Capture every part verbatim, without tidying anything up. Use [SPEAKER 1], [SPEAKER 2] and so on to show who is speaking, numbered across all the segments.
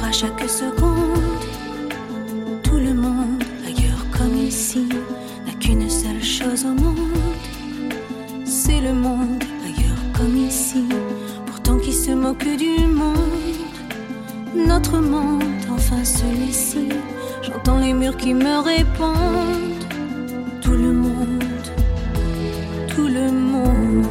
[SPEAKER 1] à chaque seconde. Tout le monde, ailleurs comme ici, n'a qu'une seule chose au monde. C'est le monde, ailleurs comme ici, pourtant qui se moque du monde. Notre monde, enfin celui-ci, j'entends les murs qui me répondent. Tout le monde, tout le monde.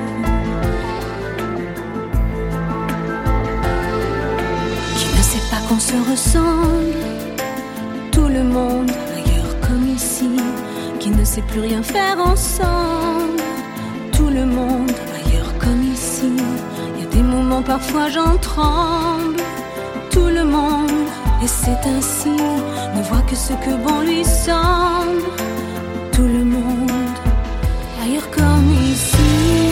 [SPEAKER 1] Qui ne sait pas qu'on se ressemble. Tout le monde, ailleurs comme ici, qui ne sait plus rien faire ensemble. Tout le monde, ailleurs comme ici, il y a des moments parfois j'en tremble. Tout le monde, et c'est ainsi, ne voit que ce que bon lui semble. Tout le monde, ailleurs comme ici.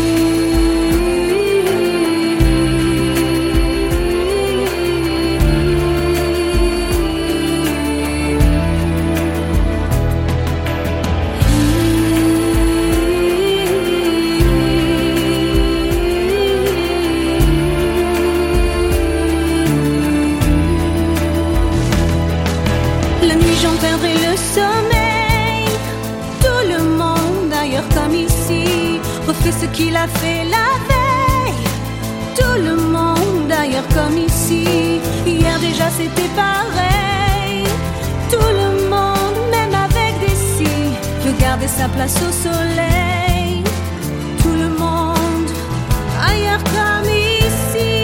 [SPEAKER 1] La nuit j'en perdrai le sommeil. Tout le monde ailleurs comme ici refait ce qu'il a fait la veille. Tout le monde ailleurs comme ici, hier déjà c'était pareil. Tout le monde, même avec des si, veut garder sa place au soleil. Tout le monde ailleurs comme ici.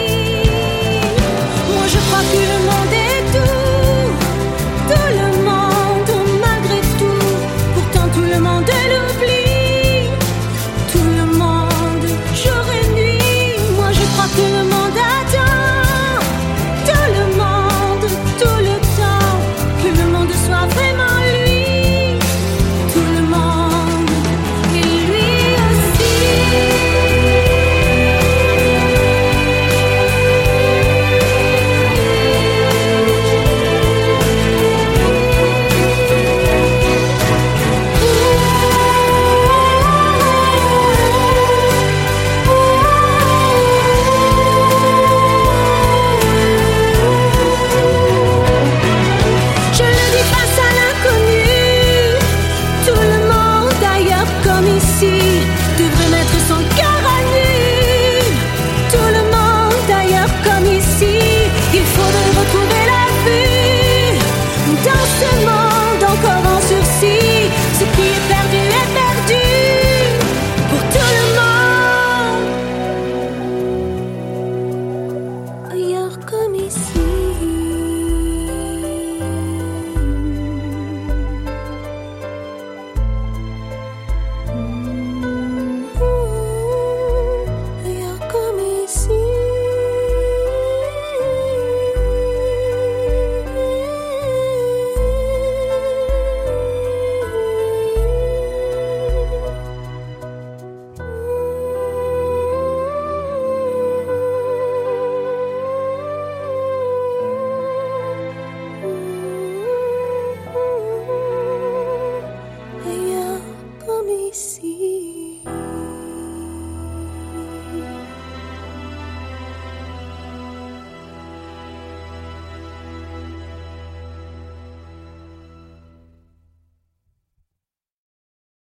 [SPEAKER 1] Moi je crois que le monde est doux. Tout le monde, malgré tout, pourtant tout le monde l'oublie. Tout le monde, jour et nuit, moi je crois que le monde attend. Tout le monde, tout le temps, que le monde soit vraiment lui. Tout le monde, et lui aussi. Je le dis face à l'inconnu. Tout le monde ailleurs comme ici devrait mettre son cœur à nu. Tout le monde ailleurs comme ici, il faudrait retrouver la vue. Dans ce monde encore en sursis, ce qui est perdu est perdu. Pour tout le monde ailleurs comme ici. Ailleurs comme ici. Ailleurs comme ici.